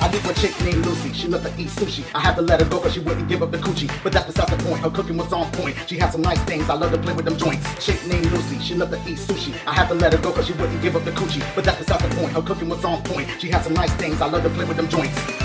I knew a chick named Lucy, she loved to eat sushi. I had to let her go cause she wouldn't give up the coochie. But that's besides the point, her cooking was on point. She had some nice things, I love to play with them joints. Chick named Lucy, she loved to eat sushi. I had to let her go cause she wouldn't give up the coochie. But that's besides the point, her cooking was on point. She had some nice things, I love to play with them joints.